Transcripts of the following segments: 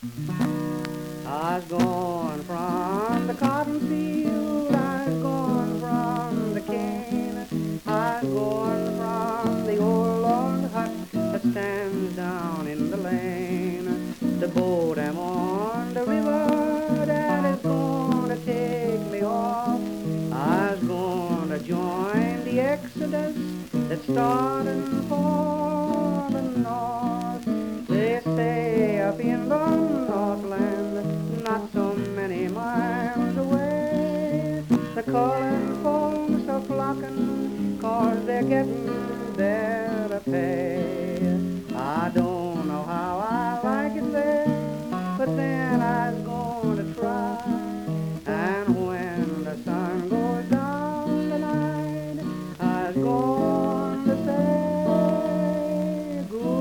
I was gone from the cotton field, I was gone from the cane, I was gone from the old log hut that stands down in the lane. The boat I'm on the river that is gonna take me off. I was gonna join the exodus that's starting for the north. They say up in the Northland, not so many miles away, the colored folks are flocking 'cause they're getting better pay. I don't know how I like it there, but then I was gonna try. And when the sun goes down tonight, I was gonna say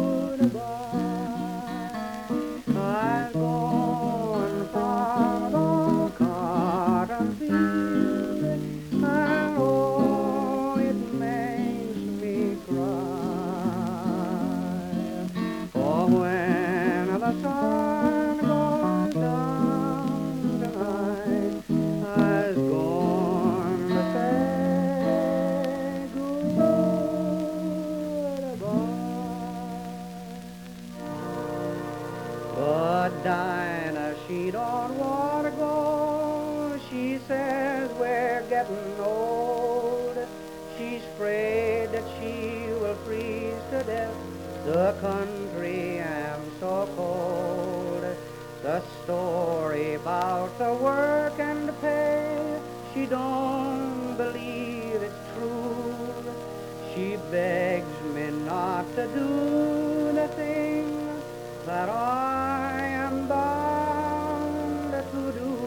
goodbye. I was going from the cotton field, and oh, it makes me cry. For when the sun goes down tonight, I was going to say goodbye. But Dinah, she don't want to go. She says we're getting old. She's afraid that she will freeze to death. The country am so cold. The story about the work and the pay, she don't believe it's true. She begs me not to do the thing that I am bound to do.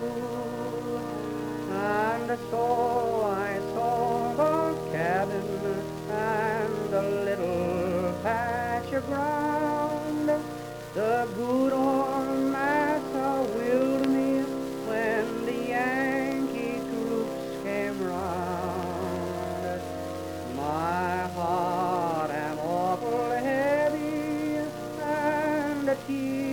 And so I sold a cabin and a little patch of ground. The good old massa willed me when the Yankee troops came round. My heart am awful heavy and the tears